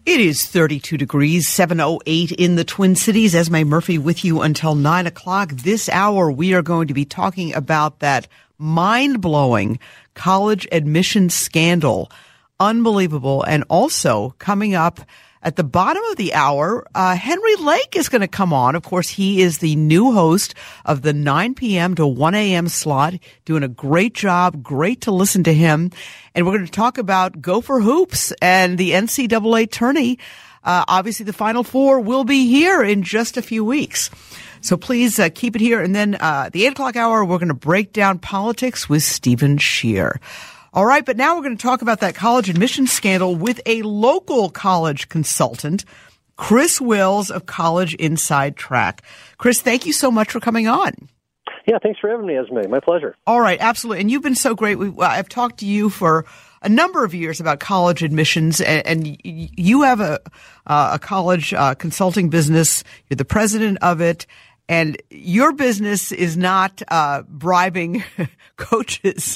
It is 32 degrees, 7:08 in the Twin Cities. Esme Murphy with you until 9 o'clock. This hour, we are going to be talking about that mind-blowing college admissions scandal. Unbelievable. And also coming up at the bottom of the hour, Henry Lake is going to come on. Of course, he is the new host of the 9 p.m. to 1 a.m. slot, doing a great job. Great to listen to him. And we're going to talk about Gopher Hoops and the NCAA tourney. Obviously, the Final Four will be here in just a few weeks. So please keep it here. And then the 8 o'clock hour, we're going to break down politics with Stephen Scheer. All right, but now we're going to talk about that college admissions scandal with a local college consultant, Chris Wills of College Inside Track. Chris, thank you so much for coming on. Yeah, thanks for having me, Esme. My pleasure. All right, absolutely. And you've been so great. I've talked to you for a number of years about college admissions, and you have a college consulting business. You're the president of it. And your business is not bribing coaches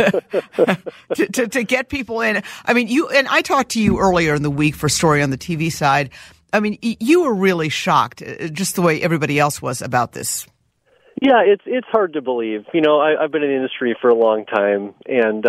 to get people in. I mean, I talked to you earlier in the week for a story on the TV side. I mean, you were really shocked, just the way everybody else was about this. Yeah, it's hard to believe. You know, I've been in the industry for a long time, and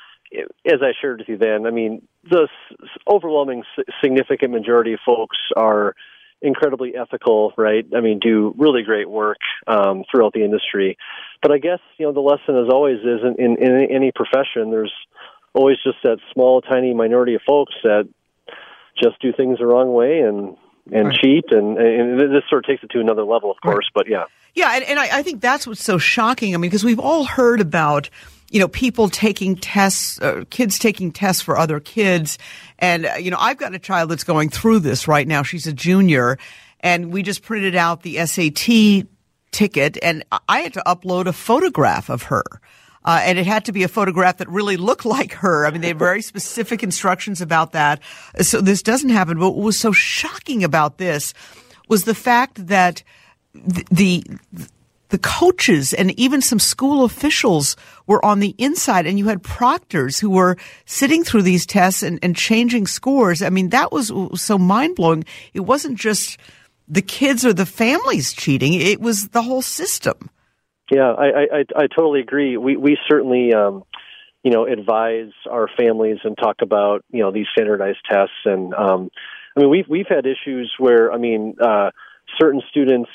as I shared with you then, I mean, the overwhelming significant majority of folks are incredibly ethical, right? I mean, do really great work throughout the industry. But I guess, you know, the lesson as always is in any profession, there's always just that small, tiny minority of folks that just do things the wrong way and right. Cheat. And this sort of takes it to another level, of course, right. But yeah. Yeah, and I think that's what's so shocking. I mean, because we've all heard about, you know, people taking tests, kids taking tests for other kids. And, you know, I've got a child that's going through this right now. She's a junior, and we just printed out the SAT ticket, and I had to upload a photograph of her. And it had to be a photograph that really looked like her. I mean, they have very specific instructions about that. So this doesn't happen. But what was so shocking about this was the fact that the coaches and even some school officials were on the inside, and you had proctors who were sitting through these tests and changing scores. I mean, that was so mind-blowing. It wasn't just the kids or the families cheating. It was the whole system. Yeah, I totally agree. We certainly, you know, advise our families and talk about, you know, these standardized tests. And, I mean, we've had issues where, I mean, certain students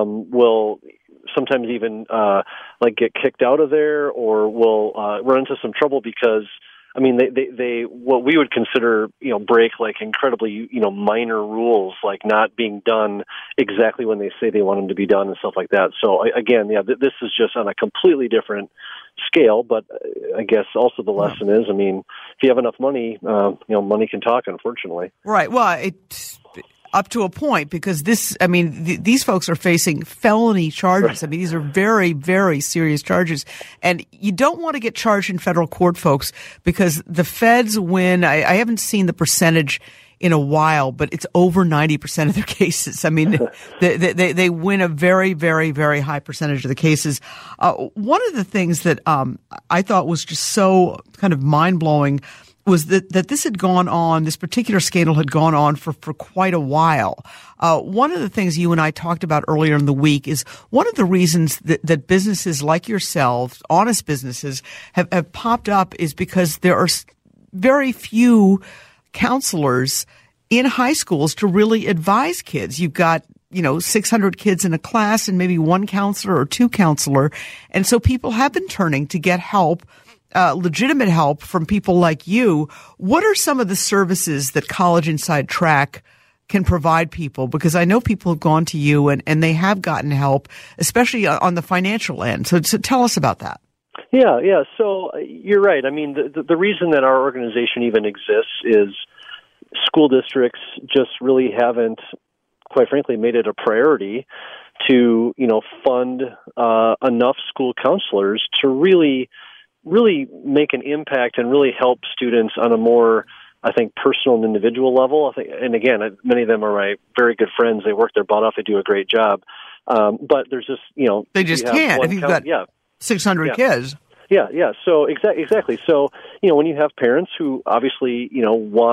will sometimes even like get kicked out of there, or will run into some trouble because, I mean, they what we would consider, you know, break like incredibly, you know, minor rules, like not being done exactly when they say they want them to be done and stuff like that. So again, yeah, this is just on a completely different scale. But I guess also the lesson is, I mean, if you have enough money, you know, money can talk, unfortunately. Right. Well, it's up to a point, because this, I mean, these folks are facing felony charges. I mean, these are very, very serious charges. And you don't want to get charged in federal court, folks, because the feds win. I haven't seen the percentage in a while, but it's over 90% of their cases. I mean, they win a very, very, very high percentage of the cases. One of the things that I thought was just so kind of mind-blowing was that this had gone on, this particular scandal had gone on for quite a while. One of the things you and I talked about earlier in the week is one of the reasons that businesses like yourselves, honest businesses, have popped up is because there are very few counselors in high schools to really advise kids. You've got, you know, 600 kids in a class and maybe one counselor or two counselor. And so people have been turning to get help, legitimate help from people like you. What are some of the services that College Inside Track can provide people? Because I know people have gone to you and they have gotten help, especially on the financial end. So tell us about that. Yeah. So you're right. I mean, the reason that our organization even exists is school districts just really haven't, quite frankly, made it a priority to, you know, fund enough school counselors to really make an impact and really help students on a more, I think, personal and individual level. I think, and again, many of them are my very good friends. They work their butt off. They do a great job. But there's just, you know, they just can't. If you've got 600 kids. Yeah. So exactly. So, you know, when you have parents who obviously, you know, want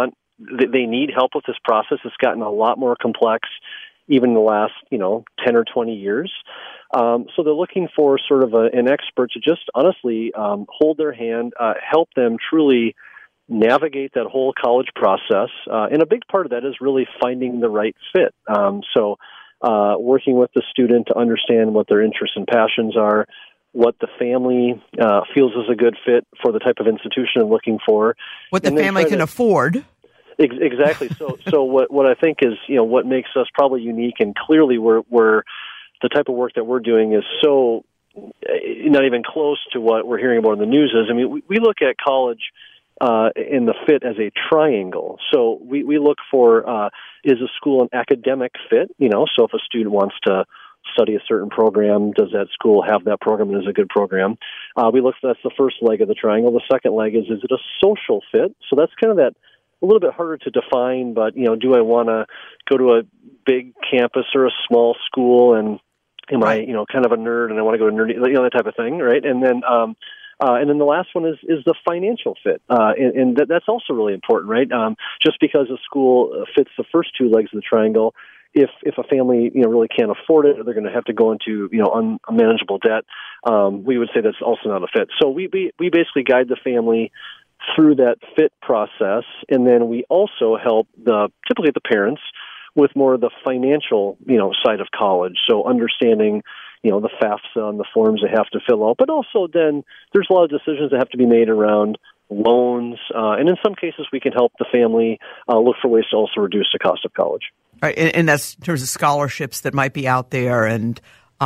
they need help with this process. It's gotten a lot more complex, even in the last 10 or 20 years. So they're looking for sort of an expert to just honestly hold their hand, help them truly navigate that whole college process. And a big part of that is really finding the right fit. So working with the student to understand what their interests and passions are, what the family feels is a good fit for the type of institution they're looking for. What the family can afford. Exactly. So what I think is, what makes us probably unique, and clearly we're the type of work that we're doing is so not even close to what we're hearing about in the news is. I mean, we look at college in the fit as a triangle. So we look for, is a school an academic fit? So if a student wants to study a certain program, does that school have that program and is a good program? That's the first leg of the triangle. The second leg is it a social fit? So that's kind of that a little bit harder to define, but, do I want to go to a big campus or a small school, and am I, kind of a nerd and I want to go to nerdy, that type of thing, right? And then the last one is the financial fit, and that's also really important, right? Just because a school fits the first two legs of the triangle, if a family really can't afford it, or they're going to have to go into unmanageable debt, we would say that's also not a fit. So we basically guide the family through that fit process, and then we also help typically the parents with more of the financial side of college. So understanding the FAFSA and the forms they have to fill out, but also then there's a lot of decisions that have to be made around loans, and in some cases we can help the family look for ways to also reduce the cost of college. Right, and that's in terms of scholarships that might be out there. And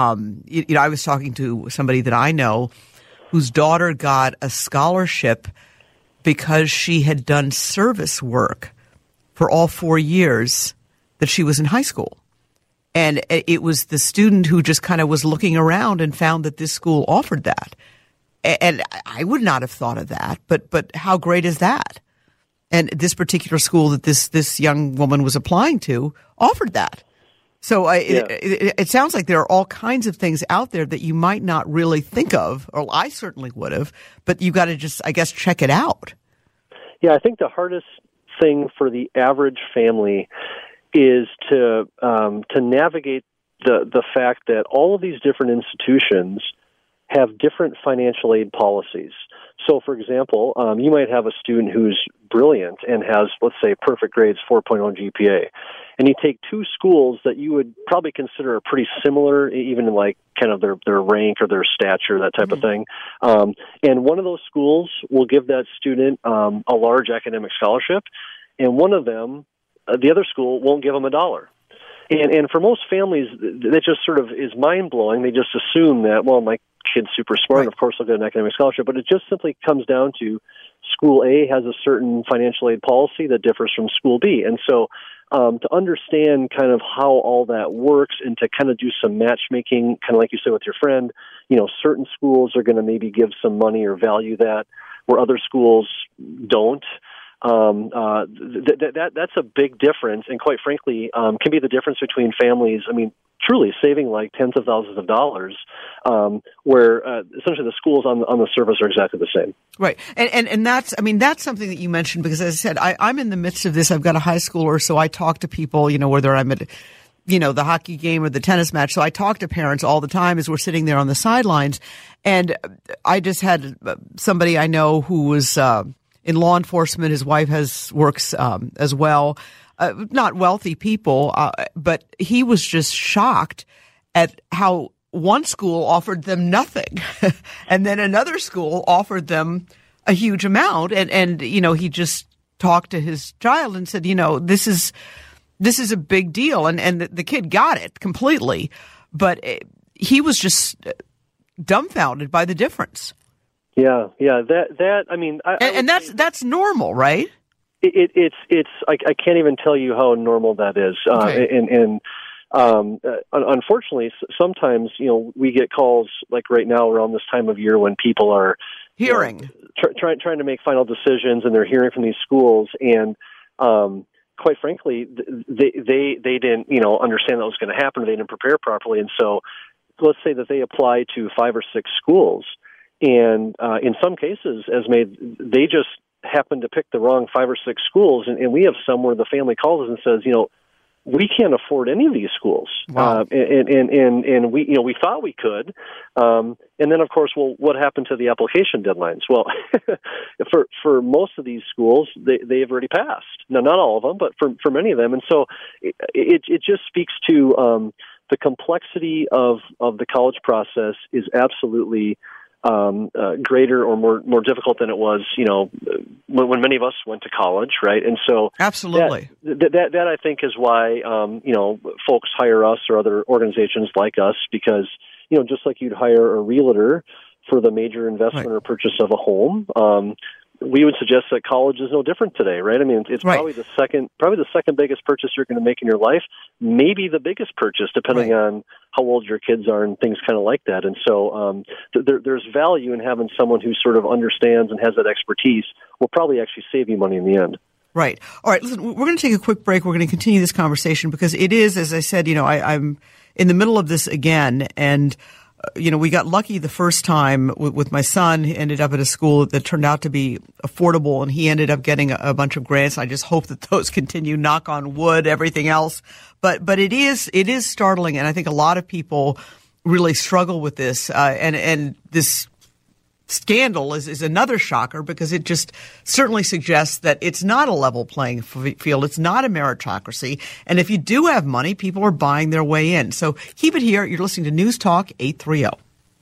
I was talking to somebody that I know whose daughter got a scholarship because she had done service work for all 4 years that she was in high school. And it was the student who just kind of was looking around and found that this school offered that. And I would not have thought of that, but how great is that? And this particular school that this young woman was applying to offered that. So it sounds like there are all kinds of things out there that you might not really think of, or I certainly would have, but you got to just, I guess, check it out. Yeah, I think the hardest thing for the average family is to navigate the fact that all of these different institutions have different financial aid policies. So, for example, you might have a student who's brilliant and has, let's say, perfect grades, 4.0 GPA, and you take two schools that you would probably consider pretty similar, even in like kind of their rank or their stature, that type of thing. And one of those schools will give that student a large academic scholarship, and one of them, the other school, won't give them $1. And for most families, that just sort of is mind-blowing. They just assume that, well, my kid's super smart, and of course they'll get an academic scholarship. But it just simply comes down to School A has a certain financial aid policy that differs from School B. And so to understand kind of how all that works and to kind of do some matchmaking, kind of like you said with your friend, certain schools are going to maybe give some money or value that, where other schools don't. That's a big difference, and quite frankly, can be the difference between families. I mean, truly saving like tens of thousands of dollars, where essentially the schools on the surface are exactly the same. Right, and that's something that you mentioned, because as I said, I'm in the midst of this. I've got a high schooler, so I talk to people, whether I'm at the hockey game or the tennis match. So I talk to parents all the time as we're sitting there on the sidelines, and I just had somebody I know who was in law enforcement. His wife works as well. Not wealthy people, but he was just shocked at how one school offered them nothing, and then another school offered them a huge amount. And he just talked to his child and said, this is a big deal, and the kid got it completely, but he was just dumbfounded by the difference. Yeah, that's normal, right? It's I can't even tell you how normal that is. Okay. Unfortunately, sometimes we get calls like right now around this time of year when people are hearing trying to make final decisions, and they're hearing from these schools, and quite frankly, they didn't understand that was going to happen. They didn't prepare properly, and so let's say that they apply to 5 or 6 schools. And in some cases, they just happen to pick the wrong 5 or 6 schools, and we have some where the family calls us and says, we can't afford any of these schools. Wow. And we thought we could. And then, of course, what happened to the application deadlines? Well, for most of these schools, they've already passed. Now, not all of them, but for many of them. And so it just speaks to the complexity of the college process is absolutely greater or more difficult than it was, when many of us went to college, right? And so, absolutely, that I think is why folks hire us or other organizations like us, because just like you'd hire a realtor for the major investment or purchase of a home, we would suggest that college is no different today, right? I mean, it's probably the second biggest purchase you're going to make in your life, maybe the biggest purchase, depending on how old your kids are and things kind of like that. And so there's value in having someone who sort of understands and has that expertise. Will probably actually save you money in the end. Right. All right. Listen, we're going to take a quick break. We're going to continue this conversation because it is, as I said, I'm in the middle of this again, and we got lucky the first time with my son. He ended up at a school that turned out to be affordable, and he ended up getting a bunch of grants. I just hope that those continue, knock on wood, everything else. But it is startling, and I think a lot of people really struggle with this. And this scandal is another shocker because it just certainly suggests that it's not a level playing field. It's not a meritocracy. And if you do have money, people are buying their way in. So keep it here. You're listening to News Talk 830.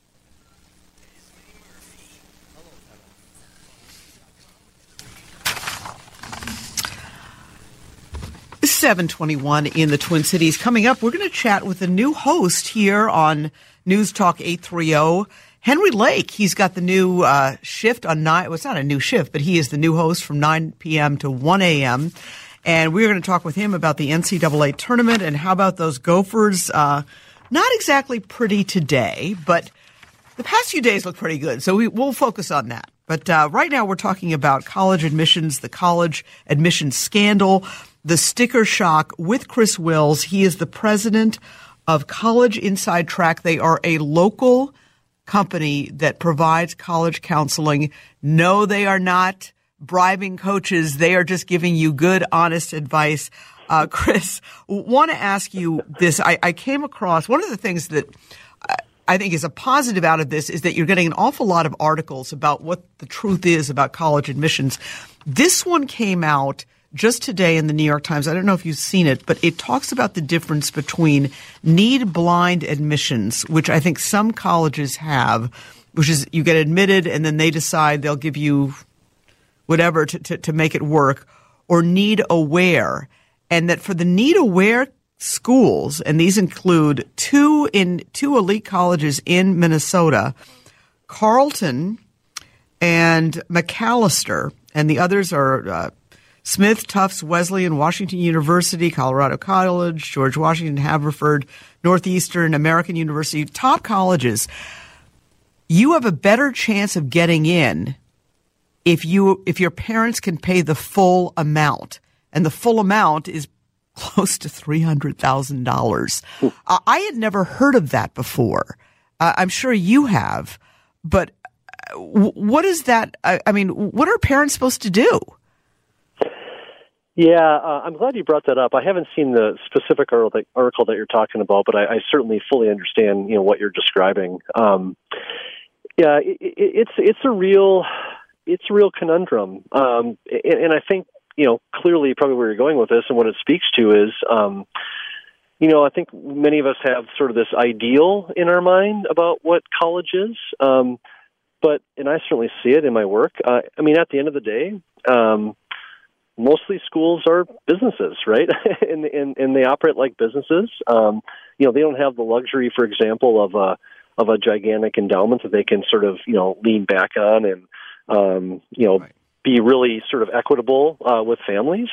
It's 7:21 in the Twin Cities. Coming up, we're going to chat with a new host here on News Talk 830. Henry Lake, he's got the new shift on 9. Well, it's not a new shift, but he is the new host from 9 p.m. to 1 a.m. And we're going to talk with him about the NCAA tournament and how about those Gophers. Not exactly pretty today, but the past few days look pretty good. So we'll focus on that. But right now we're talking about college admissions, the college admissions scandal, the sticker shock with Chris Wills. He is the president of College Inside Track. They are a local company that provides college counseling. No, they are not bribing coaches. They are just giving you good, honest advice. Chris, want to ask you this. I came across one of the things that I think is a positive out of this is that you're getting an awful lot of articles about what the truth is about college admissions. This one came out just today in the New York Times. I don't know if you've seen it, but it talks about the difference between need-blind admissions, which I think some colleges have, which is you get admitted and then they decide they'll give you whatever to make it work, or need-aware. And that for the need-aware schools, and these include two elite colleges in Minnesota, Carleton and Macalester, and the others are Smith, Tufts, Wesleyan, Washington University, Colorado College, George Washington, Haverford, Northeastern, American University, top colleges. You have a better chance of getting in if your parents can pay the full amount, and the full amount is close to $300,000. I had never heard of that before. I'm sure you have, but what is that? I mean, what are parents supposed to do? Yeah, I'm glad you brought that up. I haven't seen the specific article that you're talking about, but I certainly fully understand, what you're describing. Yeah, it's a real conundrum, and I think clearly probably where you're going with this and what it speaks to is, I think many of us have sort of this ideal in our mind about what college is, and I certainly see it in my work. At the end of the day. Mostly schools are businesses, right? and they operate like businesses. They don't have the luxury, for example, of a gigantic endowment that they can sort of, lean back on and, right. Be really sort of equitable with families.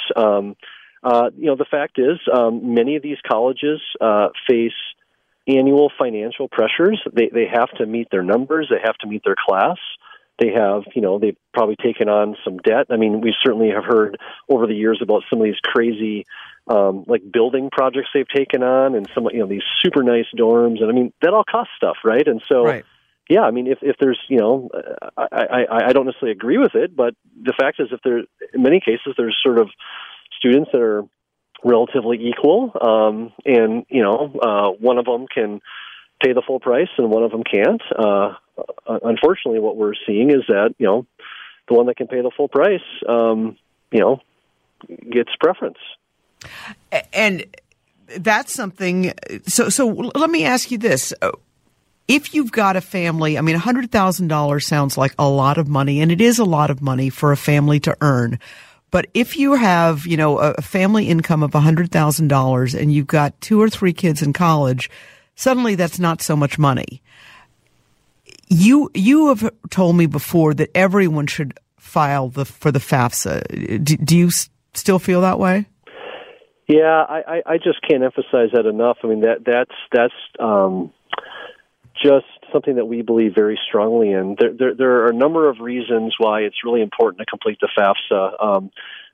The fact is, many of these colleges face annual financial pressures. They have to meet their numbers. They have to meet their class. They have, they've probably taken on some debt. We certainly have heard over the years about some of these crazy, building projects they've taken on and some, these super nice dorms. And that all costs stuff, right? And so, right. Yeah, I mean, if there's, I don't necessarily agree with it, but the fact is, in many cases, there's sort of students that are relatively equal, and one of them can pay the full price and one of them can't. Unfortunately, what we're seeing is that the one that can pay the full price, gets preference. And that's something. So let me ask you this. If you've got a family, I mean, $100,000 sounds like a lot of money, and it is a lot of money for a family to earn. But if you have, a family income of $100,000 and you've got 2 or 3 kids in college, suddenly that's not so much money. You have told me before that everyone should file for the FAFSA. Do you still feel that way? Yeah, I just can't emphasize that enough. I mean, that's just something that we believe very strongly in. There are a number of reasons why it's really important to complete the FAFSA.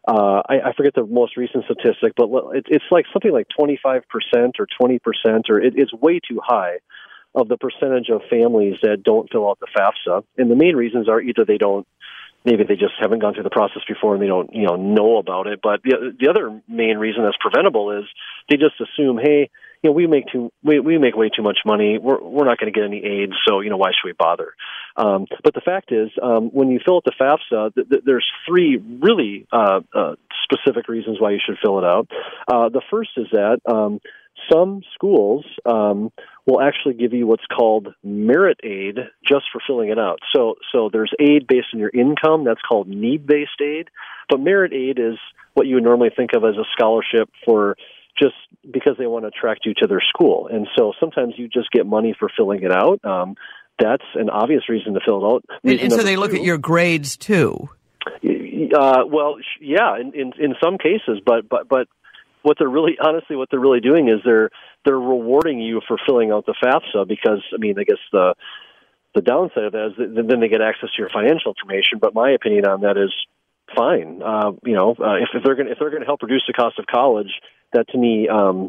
I forget the most recent statistic, but it's like something like 25% or 20%, or it's way too high of the percentage of families that don't fill out the FAFSA. And the main reasons are either maybe they just haven't gone through the process before and they don't know about it. But the other main reason that's preventable is they just assume, hey, we make way too much money. We're not going to get any aid, so why should we bother? But the fact is, when you fill out the FAFSA, there's 3 really specific reasons why you should fill it out. The first is that some schools will actually give you what's called merit aid just for filling it out. So there's aid based on your income. That's called need-based aid. But merit aid is what you would normally think of as a scholarship for just because they want to attract you to their school. And so sometimes you just get money for filling it out. That's an obvious reason to fill it out. And so they look at your grades too. Well, yeah, in some cases, but what they're really doing is they're rewarding you for filling out the FAFSA, because I guess the downside of that is that then they get access to your financial information. But my opinion on that is fine. If they're going to help reduce the cost of college, that to me,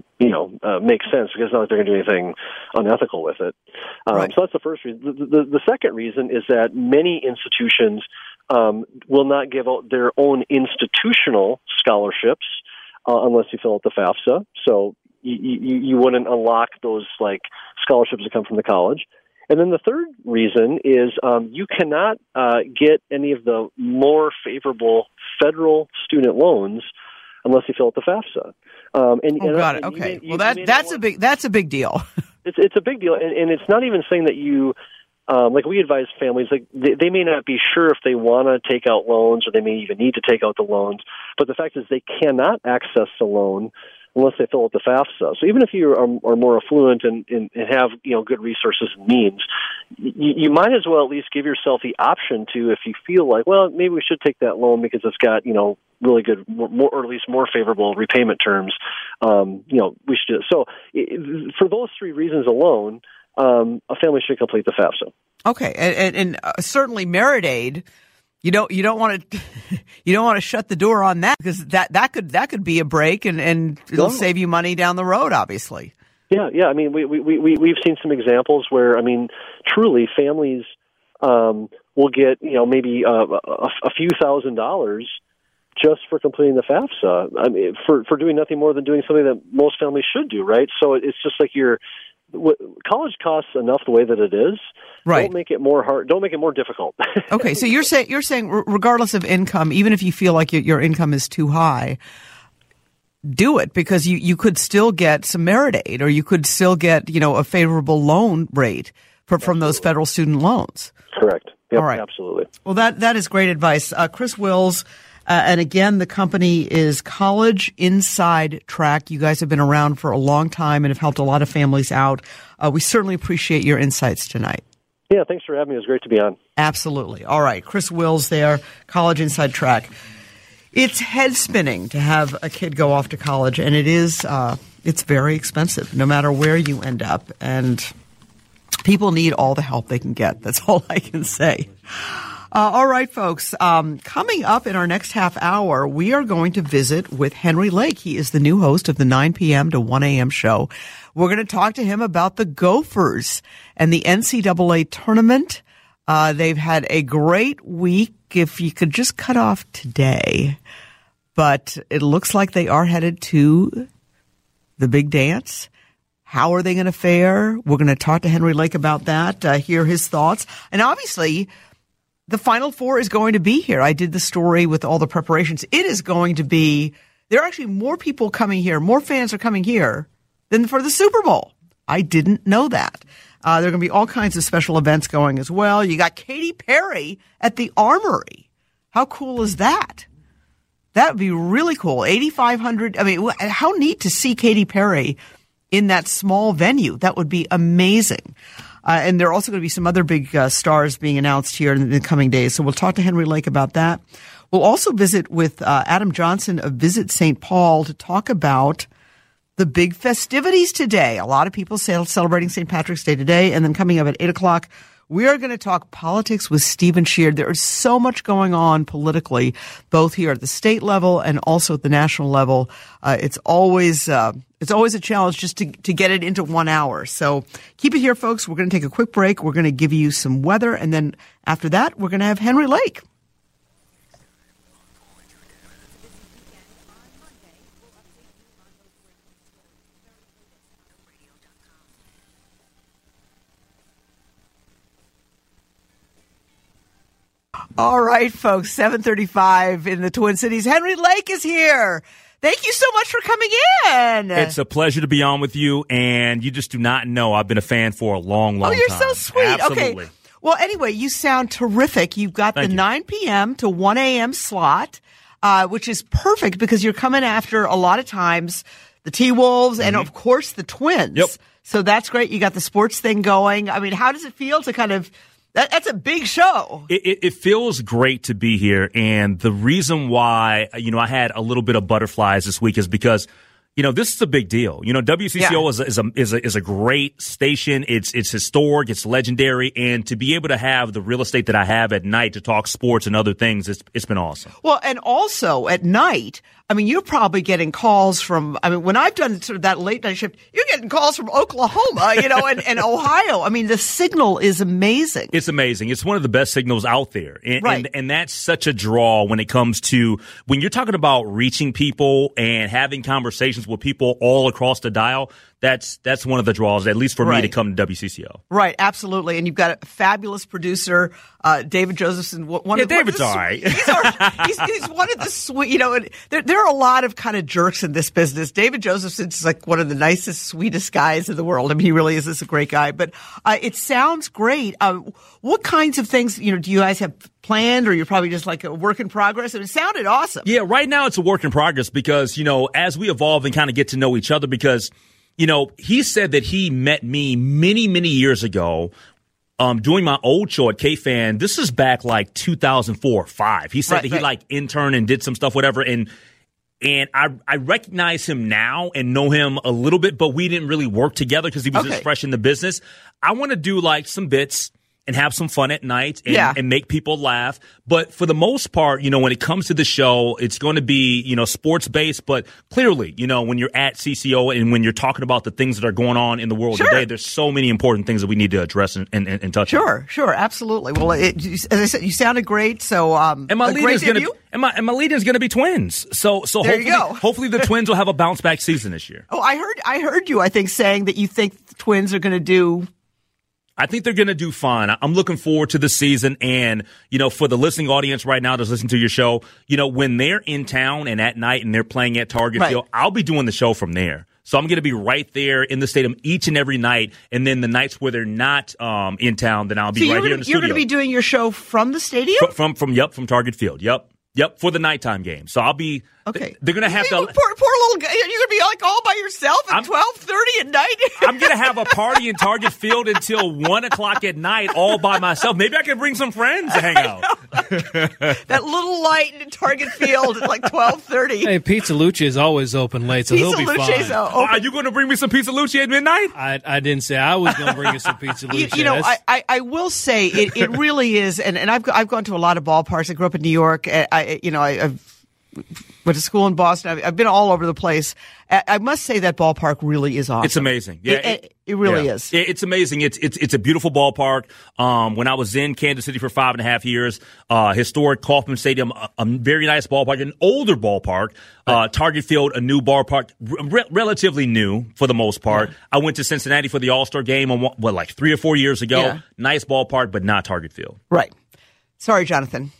makes sense, because it's not like they're going to do anything unethical with it. Right. So that's the first reason. The second reason is that many institutions will not give out their own institutional scholarships unless you fill out the FAFSA. So you wouldn't unlock those scholarships that come from the college. And then the third reason is you cannot get any of the more favorable federal student loans unless you fill out the FAFSA. Got it. Okay. That's a big deal. It's a big deal, and it's not even saying that you. We advise families, they may not be sure if they want to take out loans, or they may even need to take out the loans. But the fact is, they cannot access the loan unless they fill out the FAFSA. So even if you are more affluent and have good resources and means, you might as well at least give yourself the option to, if you feel like, well, maybe we should take that loan because it's got really good, more, or at least more favorable repayment terms. We should do it. So for those 3 reasons alone, a family should complete the FAFSA. Okay, and certainly merit aid. You don't want to shut the door on that, because that could be a break, and it'll save you money down the road, obviously. Yeah. I mean, we've seen some examples where, truly families will get maybe a few $1,000s just for completing the FAFSA. For doing nothing more than doing something that most families should do, right? So it's just like college costs enough the way that it is. Right. Don't make it more hard. Don't make it more difficult. Okay, so you're saying regardless of income, even if you feel like your income is too high, do it, because you could still get some merit aid, or you could still get a favorable loan rate from those federal student loans. Correct. Yep, all right. Absolutely. Well, that is great advice, Chris Wills. And again, the company is College Inside Track. You guys have been around for a long time and have helped a lot of families out. We certainly appreciate your insights tonight. Yeah, thanks for having me. It was great to be on. Absolutely. All right. Chris Wills there, College Inside Track. It's head spinning to have a kid go off to college, and it's very expensive no matter where you end up. And people need all the help they can get. That's all I can say. All right, folks. Coming up in our next half hour, we are going to visit with Henry Lake. He is the new host of the 9 p.m. to 1 a.m. show. We're going to talk to him about the Gophers and the NCAA tournament. They've had a great week, if you could just cut off today. But it looks like they are headed to the big dance. How are they going to fare? We're going to talk to Henry Lake about that, hear his thoughts. And obviously, the Final Four is going to be here. I did the story with all the preparations. It is going to be, there are actually more people coming here, more fans are coming here than for the Super Bowl. I didn't know that. There are going to be all kinds of special events going as well. You got Katy Perry at the Armory. How cool is that? That would be really cool. 8,500. I mean, how neat to see Katy Perry in that small venue. That would be amazing. And there are also going to be some other big stars being announced here in the coming days. So we'll talk to Henry Lake about that. We'll also visit with Adam Johnson of Visit St. Paul to talk about the big festivities today. A lot of people celebrating St. Patrick's Day today. And then coming up at 8 o'clock, we are going to talk politics with Stephen Sheard. There is so much going on politically, both here at the state level and also at the national level. It's always a challenge just to get it into 1 hour. So keep it here, folks. We're going to take a quick break. We're going to give you some weather. And then after that, we're going to have Henry Lake. All right, folks, 7:35 in the Twin Cities. Henry Lake is here. Thank you so much for coming in. It's a pleasure to be on with you, and you just do not know I've been a fan for a long time. Oh, you're so sweet. Absolutely. Okay. Well, anyway, you sound terrific. You've got the 9 p.m. to 1 a.m. slot, which is perfect because you're coming after a lot of times the T-Wolves and, of course, the Twins. Yep. So that's great. You got the sports thing going. I mean, how does it feel to kind of that's a big show. It feels great to be here, and the reason why I had a little bit of butterflies this week is because this is a big deal. WCCO is a great station. It's historic. It's legendary, and to be able to have the real estate that I have at night to talk sports and other things, it's been awesome. Well, and also at night, I mean, you're probably getting calls from, when I've done sort of that late night shift, you're getting calls from Oklahoma, and Ohio. I mean, the signal is amazing. It's amazing. It's one of the best signals out there. Right. And that's such a draw when it comes to, when you're talking about reaching people and having conversations with people all across the dial. That's one of the draws, at least for me, to come to WCCO. Right, absolutely. And you've got a fabulous producer, David Josephson. David's all right. He's one of the sweet, and there are a lot of kind of jerks in this business. David Josephson's like one of the nicest, sweetest guys in the world. I mean, he really is. He's a great guy. But it sounds great. What kinds of things, do you guys have planned, or you're probably just like a work in progress? It sounded awesome. Yeah, right now it's a work in progress because, as we evolve and kind of get to know each other, because he said that he met me many, many years ago doing my old show at KFan. This is back like 2004 or 5. He said that he interned and did some stuff, whatever. And I recognize him now and know him a little bit, but we didn't really work together because he was just fresh in the business. I want to do some bits and have some fun at night and make people laugh. But for the most part, when it comes to the show, it's going to be, sports-based. But clearly, when you're at CCO and when you're talking about the things that are going on in the world today, there's so many important things that we need to address and touch on. Sure, absolutely. Well, as I said, you sounded great. So, and my lead is going to be Twins. So hopefully the Twins will have a bounce-back season this year. Oh, I heard you, I think, saying that you think the Twins are going to do... I think they're going to do fine. I'm looking forward to the season. And, for the listening audience right now that's listening to your show, when they're in town and at night and they're playing at Target Field, I'll be doing the show from there. So I'm going to be right there in the stadium each and every night. And then the nights where they're not in town, then I'll be right here in the studio. You're going to be doing your show from the stadium? From Target Field. Yep, for the nighttime game. So I'll be. Okay. They're going to have to. Poor little guy. You're going to be all by yourself at 12:30 at night. I'm going to have a party in Target Field until 1 o'clock at night, all by myself. Maybe I can bring some friends to hang out. That little light in Target Field at like 12:30. Hey, Pizza Luce is always open late, so he'll be fine. Are you going to bring me some Pizza Luce at midnight? I didn't say I was going to bring you some Pizza Luce. I will say it really is, and I've gone to a lot of ballparks. I grew up in New York. I've went to school in Boston. I've been all over the place. I must say that ballpark really is awesome. It's amazing. Yeah, it really is. It's amazing. It's a beautiful ballpark. When I was in Kansas City for 5.5 years, historic Kauffman Stadium, a very nice ballpark, an older ballpark. Target Field, a new ballpark, relatively new for the most part. Yeah. I went to Cincinnati for the All-Star game like 3 or 4 years ago. Yeah. Nice ballpark, but not Target Field. Right. Sorry, Jonathan.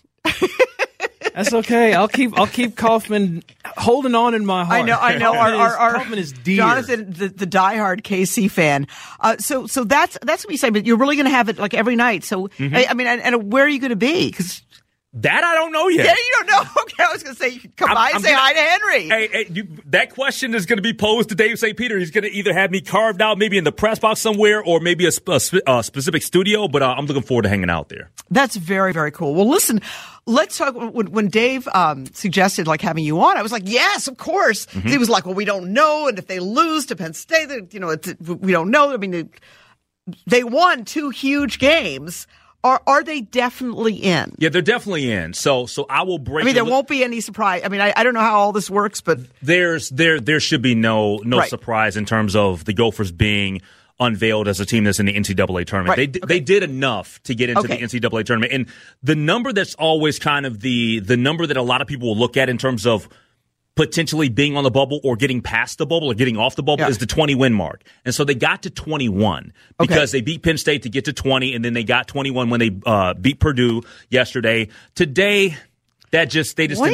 That's okay. I'll keep Kauffman holding on in my heart. I know. Kauffman is dear. Jonathan, the diehard KC fan. So that's what you say. But you're really going to have it like every night. So I mean, and where are you going to be? Because that I don't know yet. Yeah, you don't know. Okay, I was going to say, come by and say hi to Henry. Hey, that question is going to be posed to Dave St. Peter. He's going to either have me carved out maybe in the press box somewhere or maybe a specific studio, but I'm looking forward to hanging out there. That's very, very cool. Well, listen, let's talk. When Dave suggested like having you on, I was like, yes, of course. He was like, well, we don't know, and if they lose to Penn State, we don't know. I mean, they won 2 huge games. Are they definitely in? Yeah, they're definitely in. So I will break. I mean, there won't be any surprise. I mean, I don't know how all this works, but there should be no surprise in terms of the Gophers being unveiled as a team that's in the NCAA tournament. Right. They did enough to get into the NCAA tournament, and the number that's always kind of the number that a lot of people will look at in terms of potentially being on the bubble or getting past the bubble or getting off the bubble is the 20-win mark. And so they got to 21 because they beat Penn State to get to 20, and then they got 21 when they beat Purdue yesterday. Today, they just didn't have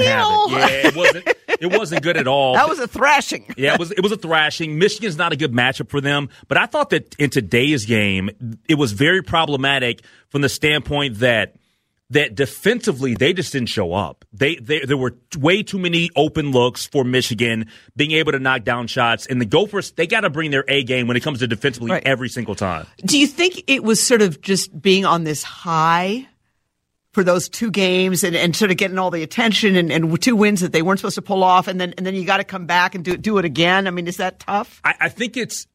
it. Yeah, it wasn't good at all. That was a thrashing. Yeah, it was a thrashing. Michigan's not a good matchup for them, but I thought that in today's game, it was very problematic from the standpoint that defensively they just didn't show up. There were way too many open looks for Michigan being able to knock down shots, and the Gophers, they got to bring their A game when it comes to defensively every single time. Do you think it was sort of just being on this high for those 2 games and sort of getting all the attention and 2 wins that they weren't supposed to pull off, and then you got to come back and do it again? I mean, is that tough? I think it's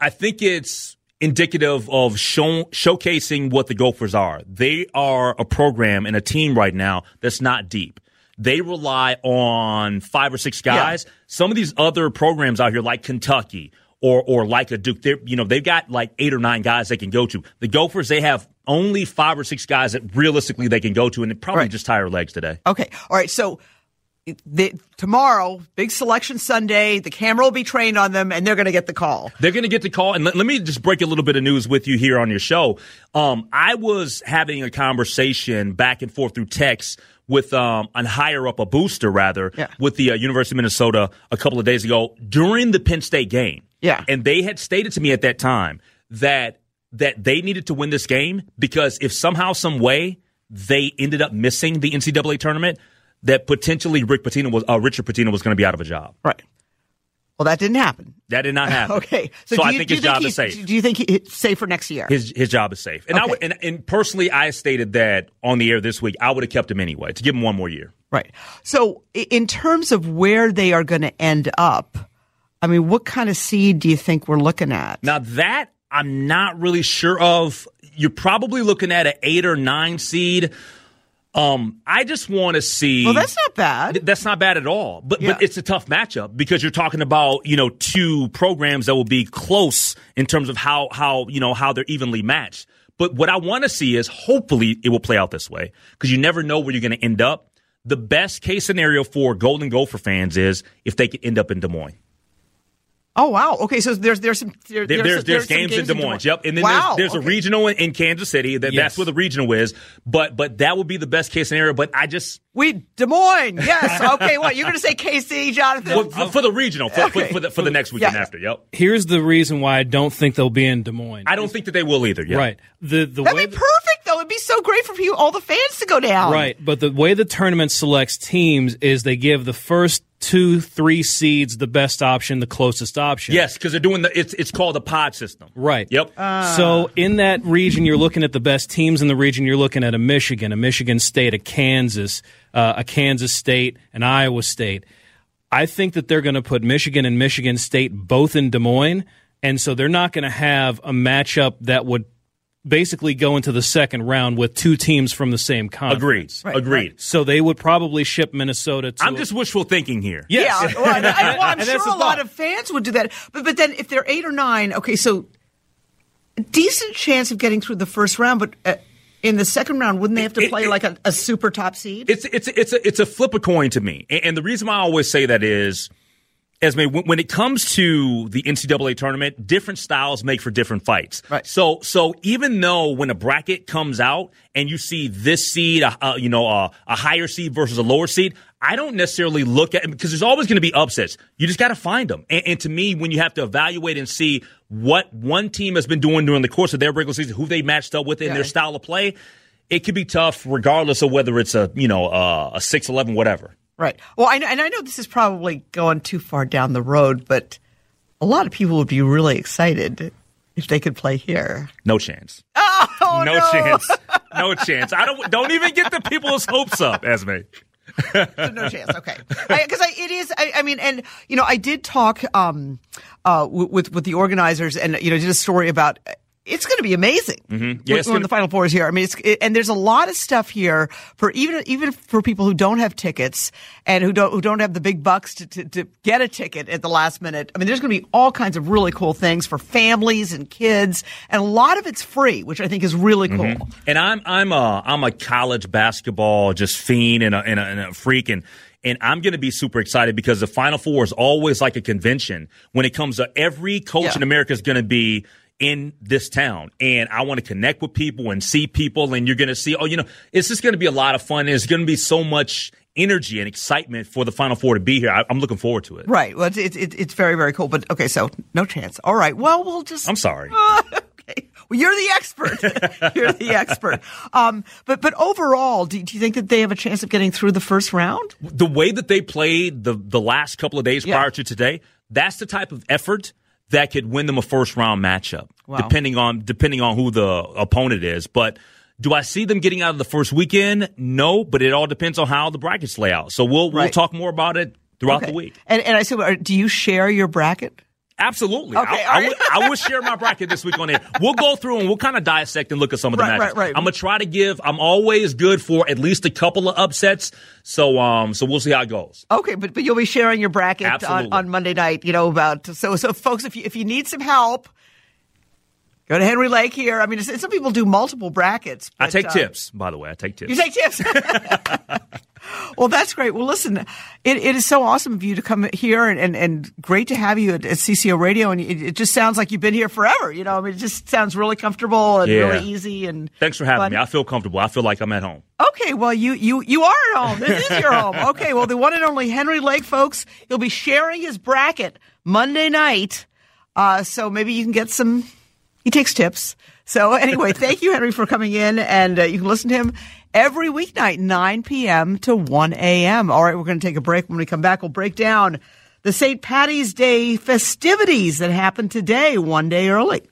indicative of showcasing what the Gophers are. They are a program and a team right now that's not deep. They rely on 5 or 6 guys. Yeah. Some of these other programs out here, like Kentucky or like a Duke, they've got like 8 or 9 guys they can go to. The Gophers, they have only 5 or 6 guys that realistically they can go to, and it probably just tire legs today. Okay, all right. So tomorrow, big selection Sunday, the camera will be trained on them, and they're going to get the call. They're going to get the call. And let me just break a little bit of news with you here on your show. I was having a conversation back and forth through text with a booster, with the University of Minnesota a couple of days ago during the Penn State game. Yeah. And they had stated to me at that time that they needed to win this game because if somehow, some way, they ended up missing the NCAA tournament, that potentially Richard Pitino was going to be out of a job. Right. Well, that didn't happen. That did not happen. Okay. So I think his job is safe. Do you think he's safe for next year? His job is safe. And and personally, I stated that on the air this week, I would have kept him anyway to give him 1 more year. Right. So in terms of where they are going to end up, I mean, what kind of seed do you think we're looking at? Now, that I'm not really sure of. You're probably looking at an 8 or 9 seed. I just want to see. Well, that's not bad. That's not bad at all. But it's a tough matchup because you're talking about 2 programs that will be close in terms of how they're evenly matched. But what I want to see is hopefully it will play out this way because you never know where you're going to end up. The best case scenario for Golden Gopher fans is if they could end up in Des Moines. Oh, wow. Okay, so there's games in Des Moines. Yep, and then there's a regional in Kansas City. That's where the regional is. But that would be the best case scenario. But Des Moines. Yes. Okay. What you're going to say, KC, Jonathan? Well, for the regional for the next weekend after. Yep. Here's the reason why I don't think they'll be in Des Moines. I don't think that they will either. Yep. Right. That'd be perfect though. It'd be so great for all the fans to go down. Right. But the way the tournament selects teams is they give the first 2-3 seeds the best option, the closest option. Yes, because they're doing it's called the pod system. Right. Yep. So in that region, you're looking at the best teams in the region. You're looking at a Michigan State, a Kansas State, an Iowa State. I think that they're going to put Michigan and Michigan State both in Des Moines, and so they're not going to have a matchup that would basically go into the second round with two teams from the same conference. Agreed. So they would probably ship Minnesota to... I'm just wishful thinking here. Yes. Yeah, well, I'm sure a lot of fans would do that. But then if they're 8 or 9, okay, so a decent chance of getting through the first round, but in the second round, wouldn't they have to play like a super top seed? It's a flip a coin to me. And the reason why I always say that is, Esme, when it comes to the NCAA tournament, different styles make for different fights. Right. So even though when a bracket comes out and you see this seed, a higher seed versus a lower seed, I don't necessarily look at it because there's always going to be upsets. You just got to find them. And to me, when you have to evaluate and see what one team has been doing during the course of their regular season, who they matched up with in their style of play, it could be tough regardless of whether it's a 6-11, whatever. Right. Well, I know this is probably going too far down the road, but a lot of people would be really excited if they could play here. No chance. Oh, no chance. No chance. I don't even get the people's hopes up, Esme. No chance. Okay. Because it is. I mean, and I did talk with the organizers, and did a story about. It's going to be amazing when the Final Four is here. I mean, and there's a lot of stuff here for even for people who don't have tickets and who don't have the big bucks to get a ticket at the last minute. I mean, there's going to be all kinds of really cool things for families and kids, and a lot of it's free, which I think is really cool. Mm-hmm. And I'm a college basketball just fiend and a freak and I'm going to be super excited because the Final Four is always like a convention when it comes to every coach in America is going to be in this town, and I want to connect with people and see people, and you're going to see, it's just going to be a lot of fun. There's going to be so much energy and excitement for the Final Four to be here. I'm looking forward to it. Right. Well, it's very, very cool. But okay, so no chance. All right. Well, we'll just. I'm sorry. Okay. Well, you're the expert. You're the expert. But overall, do you think that they have a chance of getting through the first round? The way that they played the last couple of days prior to today, that's the type of effort that could win them a first round matchup, depending on who the opponent is. But do I see them getting out of the first weekend? No, but it all depends on how the brackets lay out. So we'll talk more about it throughout the week. And I said, do you share your bracket? Absolutely. Okay, I would share my bracket this week on air. We'll go through and we'll kind of dissect and look at some of the matches. Right. I'm going to try to I'm always good for at least a couple of upsets. So we'll see how it goes. Okay, but you'll be sharing your bracket on Monday night, so folks, if you need some help, go to Henry Lake here. I mean, some people do multiple brackets. But, I take tips, by the way. I take tips. You take tips? Well, that's great. Well, listen, it is so awesome of you to come here and great to have you at CCO Radio. And it just sounds like you've been here forever. I mean, it just sounds really comfortable and really easy. And thanks for having me. I feel comfortable. I feel like I'm at home. Okay, well, you are at home. This is your home. Okay, well, the one and only Henry Lake, folks, he'll be sharing his bracket Monday night. So maybe you can get some. He takes tips. So anyway, thank you, Henry, for coming in, and you can listen to him every weeknight, 9 p.m. to 1 a.m. All right, we're going to take a break. When we come back, we'll break down the St. Paddy's Day festivities that happened today, one day early.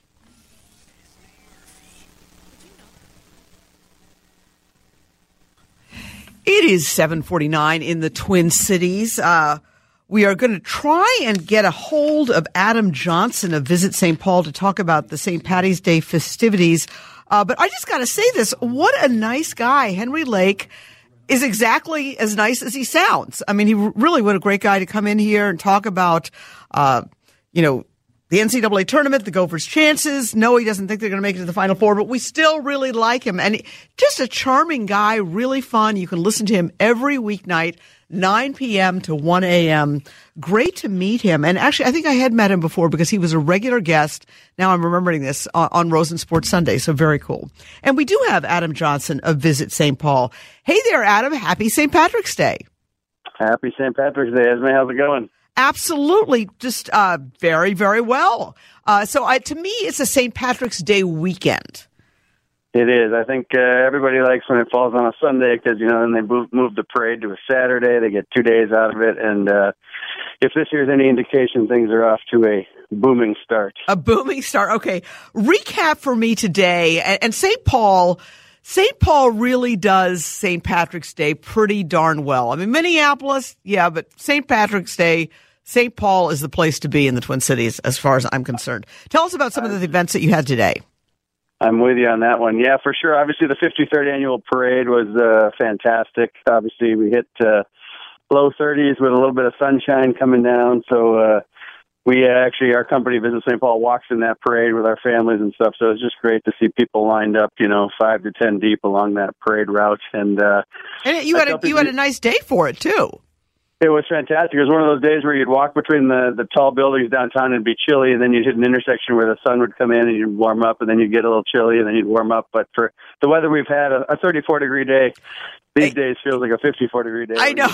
It is 7:49 in the Twin Cities. We are going to try and get a hold of Adam Johnson of Visit St. Paul to talk about the St. Paddy's Day festivities. But I just got to say this. What a nice guy. Henry Lake is exactly as nice as he sounds. I mean, what a great guy to come in here and talk about, the NCAA tournament, the Gophers' chances. No, he doesn't think they're going to make it to the Final Four, but we still really like him. And just a charming guy, really fun. You can listen to him every weeknight, 9 p.m. to 1 a.m. Great to meet him. And actually, I think I had met him before because he was a regular guest. Now I'm remembering this on Rosen Sports Sunday. So very cool. And we do have Adam Johnson of Visit St. Paul. Hey there, Adam. Happy St. Patrick's Day. Happy St. Patrick's Day, Esme. How's it going? Absolutely. Just very, very well. So to me, it's a St. Patrick's Day weekend. It is. I think everybody likes when it falls on a Sunday because, then they move the parade to a Saturday. They get 2 days out of it. And if this year's any indication, things are off to a booming start. A booming start. Okay. Recap for me today. And St. Paul really does St. Patrick's Day pretty darn well. I mean, Minneapolis, yeah, but St. Patrick's Day, St. Paul is the place to be in the Twin Cities as far as I'm concerned. Tell us about some of the events that you had today. I'm with you on that one. Yeah, for sure. Obviously, the 53rd annual parade was fantastic. Obviously, we hit low 30s with a little bit of sunshine coming down. So we our company, Visit St. Paul, walks in that parade with our families and stuff. So it's just great to see people lined up, 5 to 10 deep along that parade route. And you had a nice day for it too. It was fantastic. It was one of those days where you'd walk between the tall buildings downtown and it'd be chilly, and then you'd hit an intersection where the sun would come in and you'd warm up, and then you'd get a little chilly, and then you'd warm up. But for the weather we've had, a 34-degree day these days feels like a 54-degree day. I know.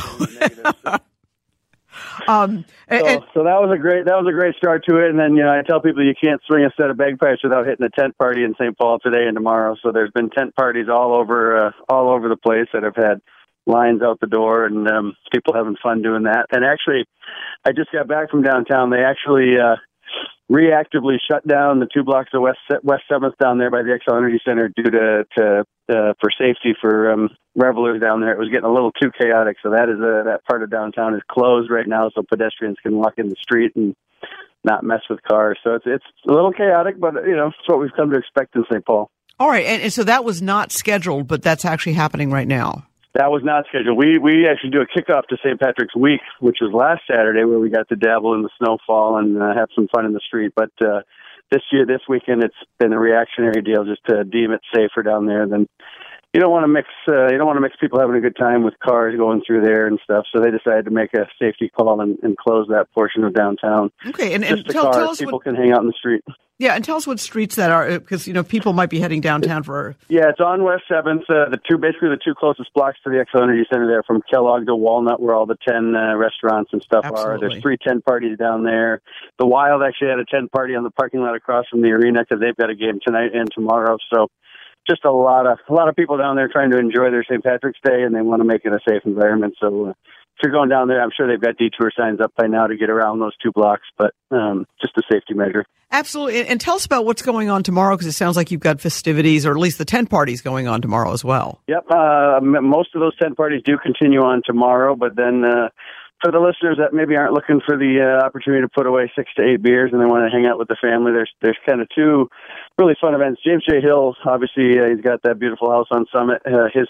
So that was a great start to it. And then I tell people you can't swing a set of bagpipes without hitting a tent party in St. Paul today and tomorrow. So there's been tent parties all over the place that have had lines out the door and people having fun doing that. And actually, I just got back from downtown. They actually reactively shut down the 2 blocks of West 7th down there by the Xcel Energy Center due to for safety for revelers down there. It was getting a little too chaotic, so that part of downtown is closed right now, so pedestrians can walk in the street and not mess with cars. So it's a little chaotic, but it's what we've come to expect in St. Paul. All right, and so that was not scheduled, but that's actually happening right now. That was not scheduled. We actually do a kickoff to St. Patrick's Week, which was last Saturday, where we got to dabble in the snowfall and have some fun in the street. But this weekend, it's been a reactionary deal just to deem it safer down there. Then you don't want to mix people having a good time with cars going through there and stuff. So they decided to make a safety call and close that portion of downtown. Okay, and tell us people can hang out in the street. Yeah, and tell us what streets that are, because people might be heading downtown for. Yeah, it's on West 7th. The two closest blocks to the Xcel Energy Center there, from Kellogg to Walnut, where all the 10 restaurants and stuff are. There's 3 tent parties down there. The Wild actually had a tent party on the parking lot across from the arena because they've got a game tonight and tomorrow. So just a lot of people down there trying to enjoy their St. Patrick's Day, and they want to make it a safe environment. So if you're going down there, I'm sure they've got detour signs up by now to get around those 2 blocks, but just a safety measure. Absolutely. And tell us about what's going on tomorrow, because it sounds like you've got festivities, or at least the tent parties going on tomorrow as well. Yep. Most of those tent parties do continue on tomorrow, but then for the listeners that maybe aren't looking for the opportunity to put away 6 to 8 beers and they want to hang out with the family, there's kind of 2 really fun events. James J. Hill, obviously, he's got that beautiful house on Summit. His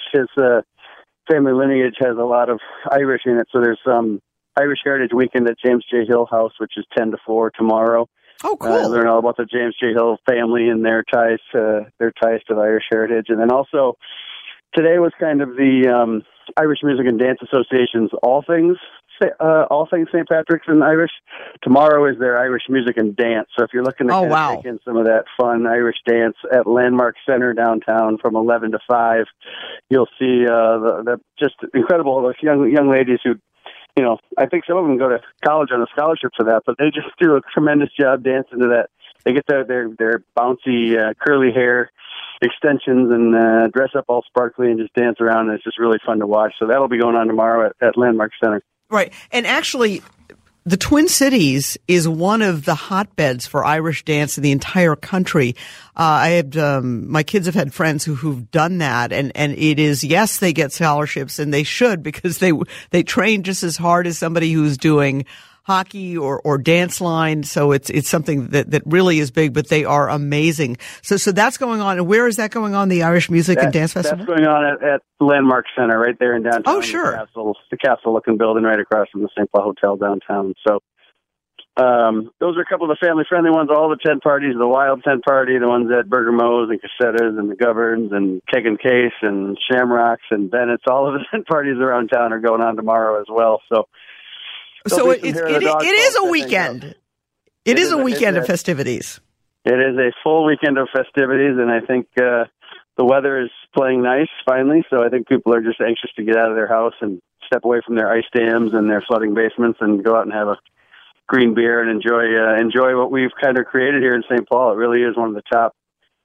family lineage has a lot of Irish in it, so there's Irish Heritage Weekend at James J. Hill House, which is 10 to 4 tomorrow. Oh, cool! Learn all about the James J. Hill family and their ties to the Irish heritage, and then also today was kind of the Irish Music and Dance Association's all things St. Patrick's and Irish. Tomorrow is their Irish Music and Dance. So if you're looking to take in some of that fun Irish dance at Landmark Center downtown from 11 to 5, you'll see the just incredible young ladies who. I think some of them go to college on a scholarship for that, but they just do a tremendous job dancing to that. They get their bouncy curly hair extensions and dress up all sparkly and just dance around, and it's just really fun to watch. So that'll be going on tomorrow at Landmark Center. Right. And actually, the Twin Cities is one of the hotbeds for Irish dance in the entire country. My kids have had friends who've done that, and it is, yes, they get scholarships, and they should, because they train just as hard as somebody who's doing hockey or dance line. So it's something that really is big, but they are amazing. So that's going on. And where is that going on? The Irish Music and Dance Festival? That's going on at Landmark Center right there in downtown. Oh, sure. The castle looking building right across from the St. Paul Hotel downtown. So those are a couple of the family-friendly ones. All the tent parties, the Wild tent party, the ones at Burger Mo's and Cassetta's and the Governs and Keg and Case and Shamrocks and Bennett's, all of the tent parties around town are going on tomorrow as well. So it is a weekend. It is a weekend of festivities. It is a full weekend of festivities, and I think the weather is playing nice finally. So I think people are just anxious to get out of their house and step away from their ice dams and their flooding basements and go out and have a green beer and enjoy what we've kind of created here in St. Paul. It really is one of the top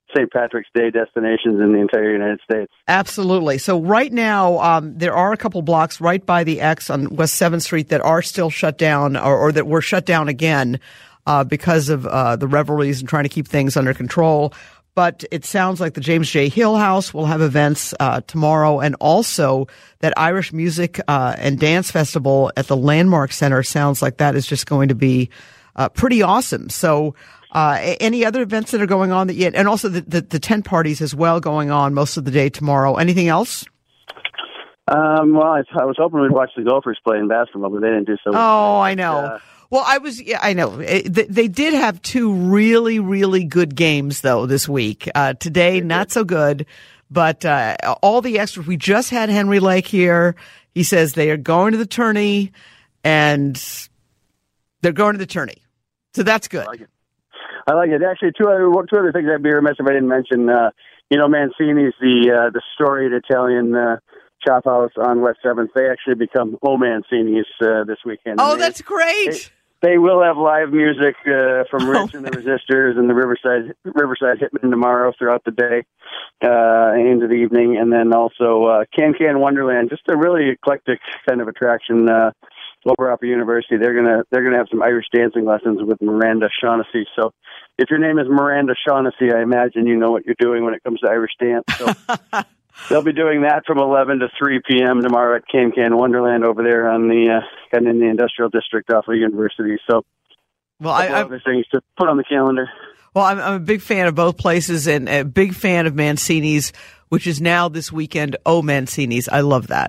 St. Patrick's Day destinations in the entire United States. Absolutely. So right now, there are a couple blocks right by the X on West 7th Street that are still shut down or that were shut down again because of the revelries and trying to keep things under control. But it sounds like the James J. Hill House will have events tomorrow, and also that Irish Music and Dance Festival at the Landmark Center sounds like that is just going to be pretty awesome. So any other events that are going on and also the tent parties as well going on most of the day tomorrow. Anything else? Well, I was hoping we'd watch the Gophers play in basketball, but they didn't do so well. Oh, I know. Well, I know. They did have two really, really good games, though, this week. Today, not so good, but all the extras. We just had Henry Lake here. He says they are going to the tourney, and they're going to the tourney. So that's good. I like it. Actually, two other things I'd be remiss if I didn't mention. Mancini's, the storied Italian chop house on West 7th. They actually become O Mancini's this weekend. Oh, that's great. They will have live music from Rich and the Resistors and the Riverside Hitmen tomorrow throughout the day into the evening, and then also Can Wonderland, just a really eclectic kind of attraction over Upper University. They're gonna have some Irish dancing lessons with Miranda Shaughnessy. So if your name is Miranda Shaughnessy, I imagine you know what you're doing when it comes to Irish dance. So they'll be doing that from 11 to 3 p.m. tomorrow at Can Wonderland over there on the kind of in the industrial district off of University. So, well, other things to put on the calendar. Well, I'm a big fan of both places and a big fan of Mancini's, which is now this weekend O Mancini's. I love that.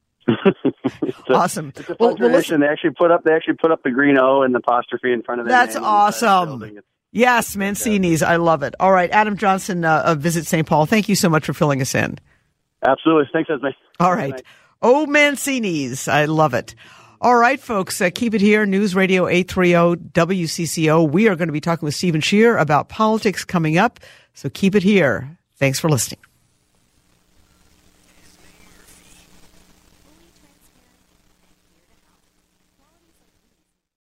Awesome. It's a fun tradition. They actually put up the green O and the apostrophe in front of it. That's awesome. Yes, Mancini's. I love it. All right, Adam Johnson of Visit St. Paul. Thank you so much for filling us in. Absolutely. Thanks, Esme. All right. Oh, Mancini's. I love it. All right, folks, keep it here. News Radio 830 WCCO. We are going to be talking with Stephen Scheer about politics coming up, so keep it here. Thanks for listening.